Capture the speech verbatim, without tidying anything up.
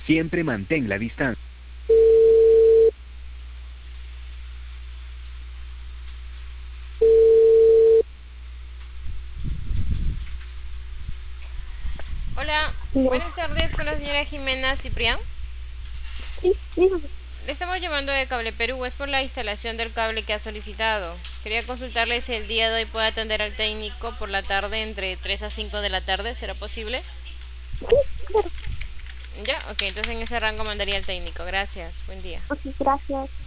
Siempre mantén la distancia. Hola, Digo, buenas tardes con la señora Jimena Ciprián. sí, dígame. Le estamos llamando de Cable Perú, es por la instalación del cable que ha solicitado. Quería consultarle si el día de hoy puede atender al técnico por la tarde entre tres a cinco de la tarde, ¿será posible? Sí, claro. Ya, ok, entonces en ese rango mandaría al técnico. Gracias, buen día. Ok, gracias.